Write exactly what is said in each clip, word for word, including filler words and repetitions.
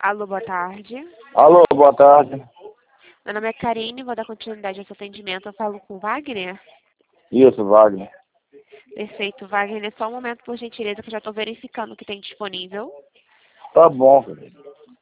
Alô, boa tarde. Alô, boa tarde. Meu nome é Karine, vou dar continuidade ao seu atendimento. Eu falo com o Wagner? Isso, Wagner. Perfeito, Wagner. Só um momento, por gentileza, que eu já estou verificando o que tem disponível. Tá bom, cara.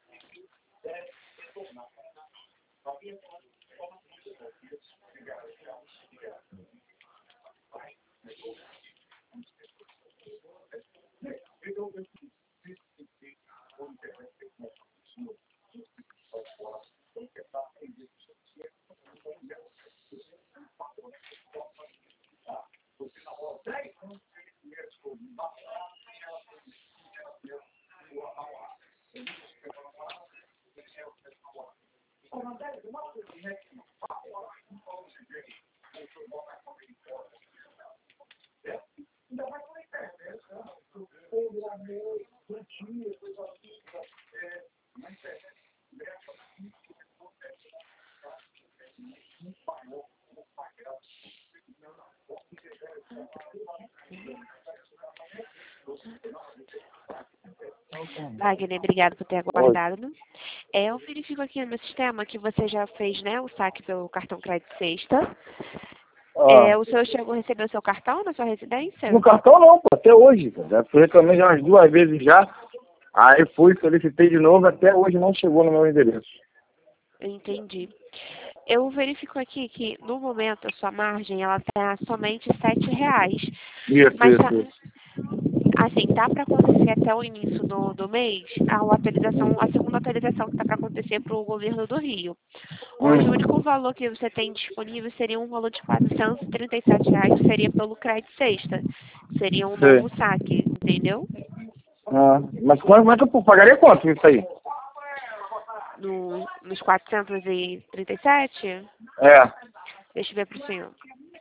Wagner, obrigado por ter Oi. aguardado. É, eu verifico aqui no meu sistema que você já fez, né, o saque pelo cartão crédito sexta. É, Ah, o senhor chegou a receber o seu cartão na sua residência? no cartão não, pô, até hoje, cara. Já fui reclamei já umas duas vezes já. Aí fui, solicitei de novo, até hoje não chegou no meu endereço. Entendi. Eu verifico aqui que, no momento, a sua margem, ela está somente sete reais. Isso, Mas, tá, isso, isso. assim, dá para acontecer até o início do, do mês a, atualização, Hum. a segunda atualização que está para acontecer para o governo do Rio. Hoje, o Hum. único valor que você tem disponível seria um valor de quatrocentos e trinta e sete reais, que seria pelo crédito sexta. Seria um Sei. novo saque, entendeu? Ah, mas como é que eu pagaria quanto isso aí? No, nos quatrocentos e trinta e sete? É. Deixa eu ver para o senhor.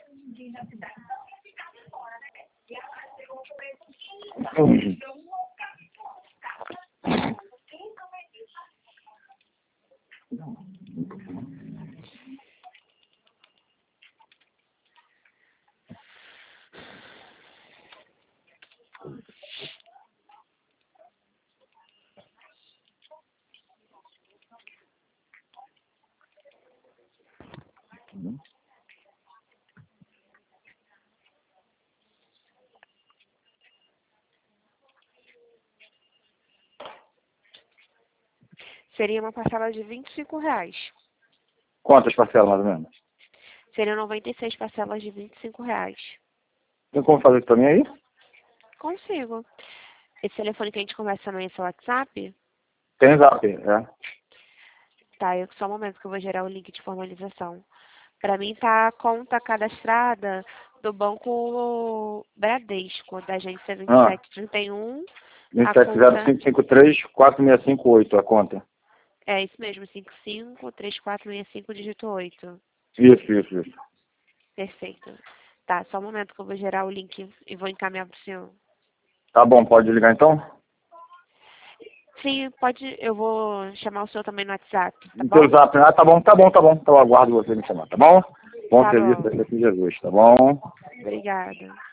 Hum. Seria uma parcela de vinte e cinco reais. Quantas parcelas, mais ou menos? Seriam noventa e seis parcelas de vinte e cinco reais. Tem como fazer isso pra mim aí? Consigo. Esse telefone que a gente conversa no esse WhatsApp? Tem zap, é. Tá, eu, só um momento que eu vou gerar o link de formalização. Para mim tá a conta cadastrada do Banco Bradesco, da agência Ah, vinte e sete trinta e um. vinte A e sete zero conta cinco cinco três quatro seis cinco oito a conta. é isso mesmo, cinco cinco três quatro seis cinco, dígito oito. Isso, isso, isso. Perfeito. Tá, só um momento que eu vou gerar o link e vou encaminhar pro senhor. Tá bom, pode ligar então? Sim, pode, eu vou chamar o senhor também no WhatsApp, tá No teu bom? zap. Ah, tá bom, tá bom, tá bom. Então eu aguardo você me chamar, tá bom? Bom Tá serviço bom. daqui, Jesus, tá bom? Obrigada.